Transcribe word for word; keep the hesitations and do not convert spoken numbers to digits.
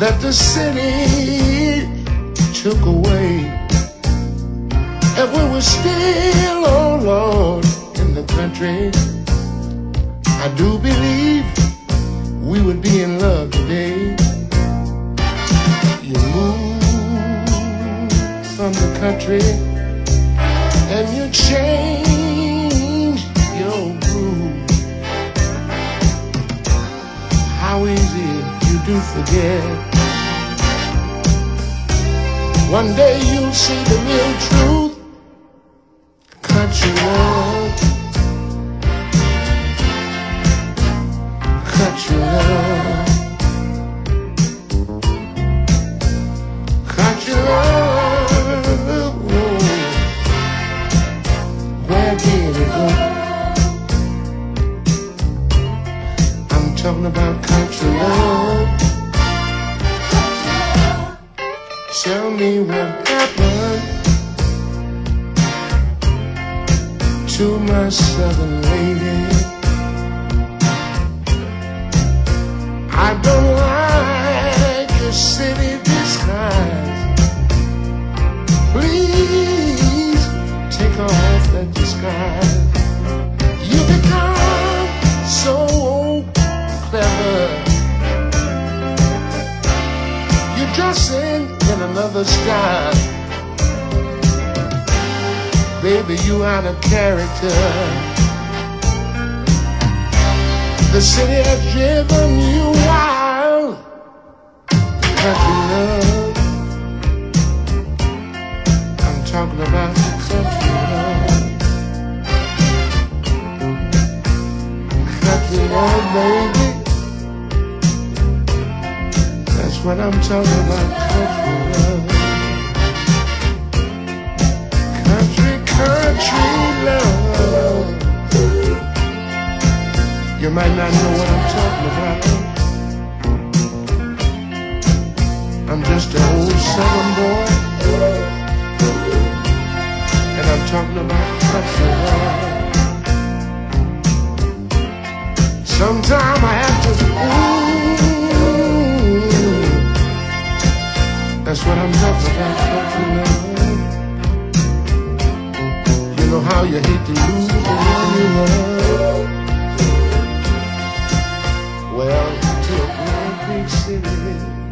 that the city took away. If we were still, oh Lord, in the country, I do believe we would be in love today. You move from the country and you change your groove. How easy you do forget. One day you'll see the real truth. Country love, country love, country love. Where did it go? I'm talking about country love. Tell me what happened to my southern lady. I don't like your city disguise. Please take off that disguise. You become so clever. You're dressing in another style. Baby, you out of character. The city has driven you wild. Country love, I'm talking about country love. Country love, baby, that's what I'm talking about. Country love, country, country love. You might not know what I'm talking about. I'm just an old southern boy, and I'm talking about country love. Sometimes I have to, ooh, that's what I'm talking about, country love. You know how you hate to lose the one you love. Well, to a great big city